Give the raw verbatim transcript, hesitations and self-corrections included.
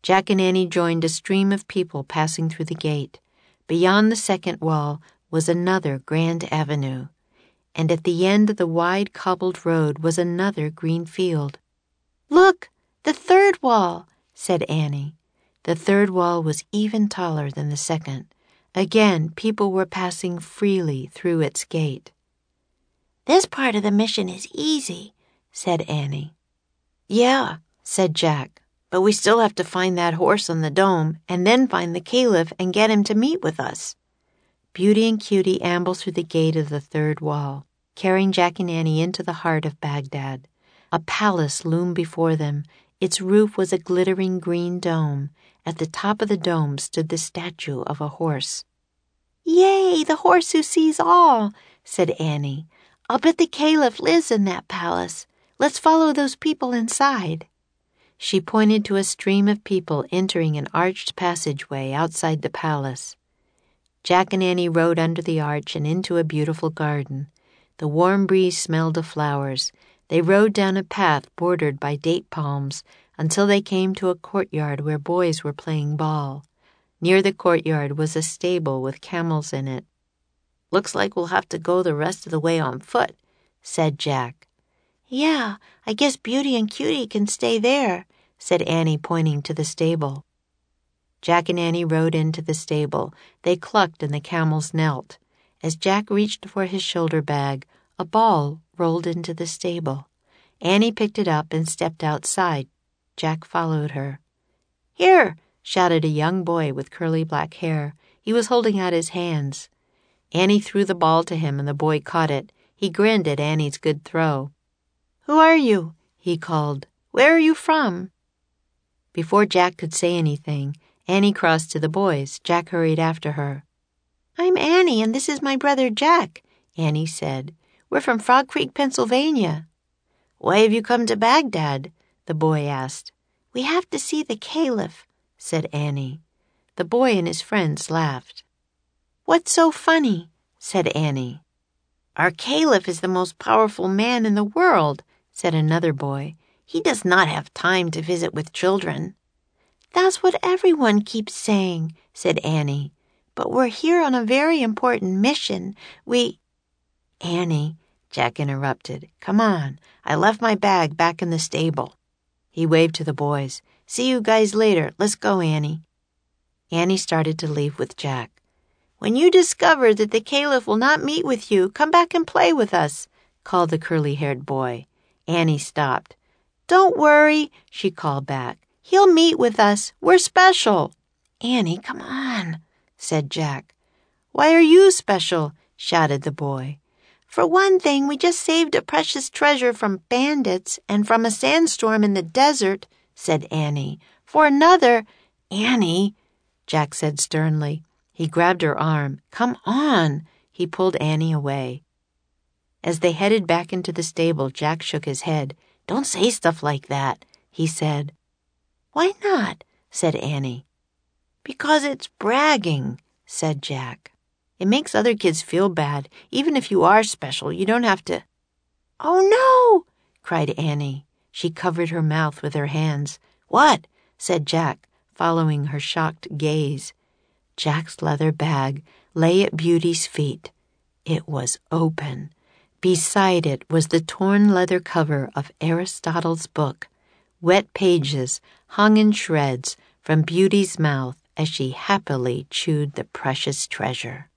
Jack and Annie joined a stream of people passing through the gate. Beyond the second wall was another grand avenue, and at the end of the wide cobbled road was another green field. "Look, the third wall," said Annie. The third wall was even taller than the second. Again, people were passing freely through its gate. "This part of the mission is easy," said Annie. "Yeah," said Jack, "but we still have to find that horse on the dome and then find the caliph and get him to meet with us." Beauty and Cutie ambled through the gate of the third wall, carrying Jack and Annie into the heart of Baghdad. A palace loomed before them. Its roof was a glittering green dome. At the top of the dome stood the statue of a horse. "Yay, the horse who sees all," said Annie. "I'll bet the caliph lives in that palace. Let's follow those people inside." She pointed to a stream of people entering an arched passageway outside the palace. Jack and Annie rode under the arch and into a beautiful garden. The warm breeze smelled of flowers. They rode down a path bordered by date palms until they came to a courtyard where boys were playing ball. Near the courtyard was a stable with camels in it. "Looks like we'll have to go the rest of the way on foot," said Jack. "Yeah, I guess Beauty and Cutie can stay there," said Annie, pointing to the stable. Jack and Annie rode into the stable. They clucked and the camels knelt. As Jack reached for his shoulder bag, a ball rolled into the stable. Annie picked it up and stepped outside. Jack followed her. "Here!" shouted a young boy with curly black hair. He was holding out his hands. Annie threw the ball to him and the boy caught it. He grinned at Annie's good throw. "Who are you?" he called. "Where are you from?" Before Jack could say anything, Annie crossed to the boys. Jack hurried after her. "I'm Annie, and this is my brother Jack," Annie said. "We're from Frog Creek, Pennsylvania." "Why have you come to Baghdad?" the boy asked. "We have to see the caliph," said Annie. The boy and his friends laughed. "What's so funny?" said Annie. "Our caliph is the most powerful man in the world," said another boy. "He does not have time to visit with children." "That's what everyone keeps saying," said Annie. "But we're here on a very important mission. We—" "Annie," Jack interrupted, "come on. I left my bag back in the stable." He waved to the boys. "See you guys later. Let's go, Annie." Annie started to leave with Jack. "When you discover that the caliph will not meet with you, come back and play with us," called the curly-haired boy. Annie stopped. "Don't worry," she called back. "He'll meet with us. We're special." "Annie, come on," said Jack. "Why are you special?" shouted the boy. "For one thing, we just saved a precious treasure from bandits and from a sandstorm in the desert," said Annie. "For another—" "Annie," Jack said sternly. He grabbed her arm. "Come on." He pulled Annie away. As they headed back into the stable, Jack shook his head. "Don't say stuff like that," he said. "Why not?" said Annie. "Because it's bragging," said Jack. "It makes other kids feel bad. Even if you are special, you don't have to—" "Oh, no!" cried Annie. She covered her mouth with her hands. "What?" said Jack, following her shocked gaze. Jack's leather bag lay at Beauty's feet. It was open. Beside it was the torn leather cover of Aristotle's book. Wet pages hung in shreds from Beauty's mouth as she happily chewed the precious treasure.